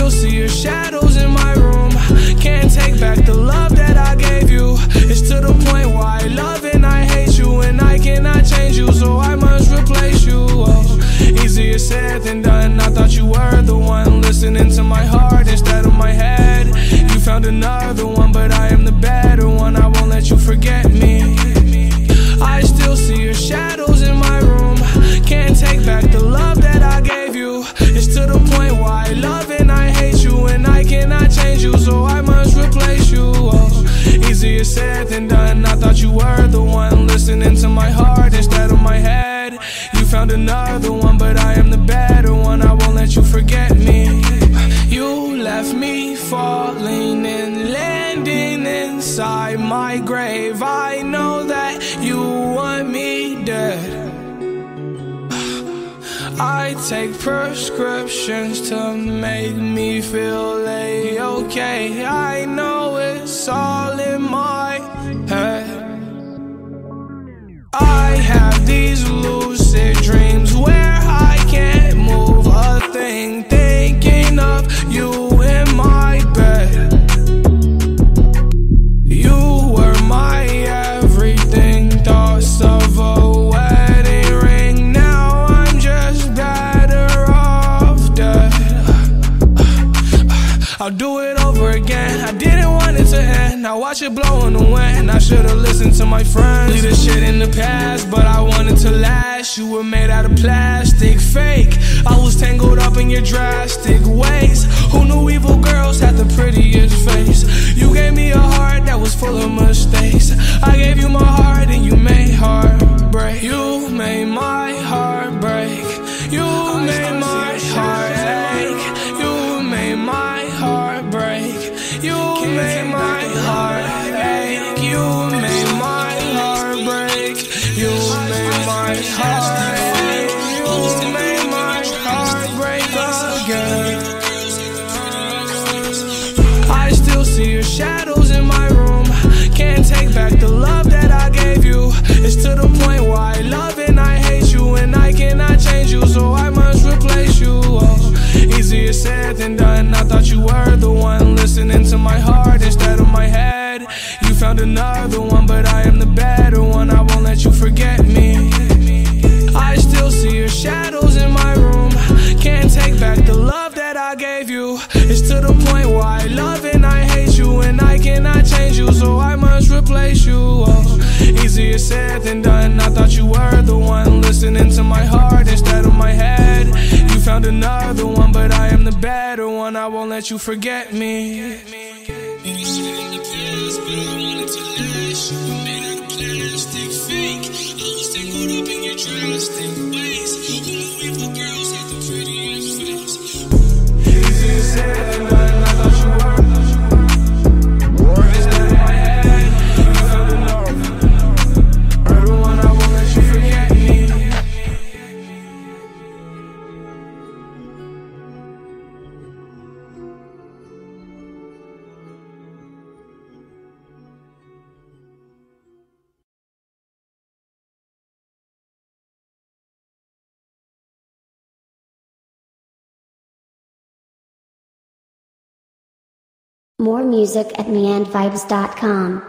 still see your shadows in my room. Can't take back the love that I gave you. It's to the point where I love and I hate you, and I cannot change you, so I must replace you. Oh, easier said than done. I thought you were the one listening to my heart instead of my head. You found another one, but I am the better one. I won't let you forget me. I still see your shadows in my room. Can't take back the love that I gave you. It's to the point where I love and I hate you, and I cannot change you, so I must replace you. Oh, easier said than done. I thought you were the one listening to my heart instead of my head. You found another one, but I am the better one. I won't let you forget me. You left me falling and landing inside my grave. I know that you want me dead. I take prescriptions to make me feel okay. I know it's all in my head. I have these lucid dreams where I can't move a thing, thinking of you in my bed. You were my everything, thoughts of a wedding ring. Now I'm just better off dead. I'll do it over again. I didn't want it to end. Now watch it blow in the wind. I should've listened to my friends. Leave this shit in the past, but I wanted to last. You were made out of plastic, fake. I was tangled up in your drastic ways. Who knew evil girls had the prettiest face? You gave me a heart that was full of mistakes. I gave you my heart and you made heartbreak. You made my heart break. You made my heart ache. You made my heart break. You made my heart ache. You made my heart break. You made my heart ache. You made my heart break again. I still see your shadows in my room. Can't take back the love that I gave you. It's to the point where I love and I hate you, and I cannot change you, so I must replace you. Oh, easier said than done. I thought you were the one listening to my heart instead of my head. You found another one, but I am the better one. I won't let you forget me. I still see your shadows in my room. Can't take back the love that I gave you. It's to the point where I love and I hate you, and I cannot change you, so I must replace you. Oh, easier said than done. I thought you were the one listening to my heart instead of my head. You found another one, but I am the better one. I won't let you forget me. More music at meandvibes.com.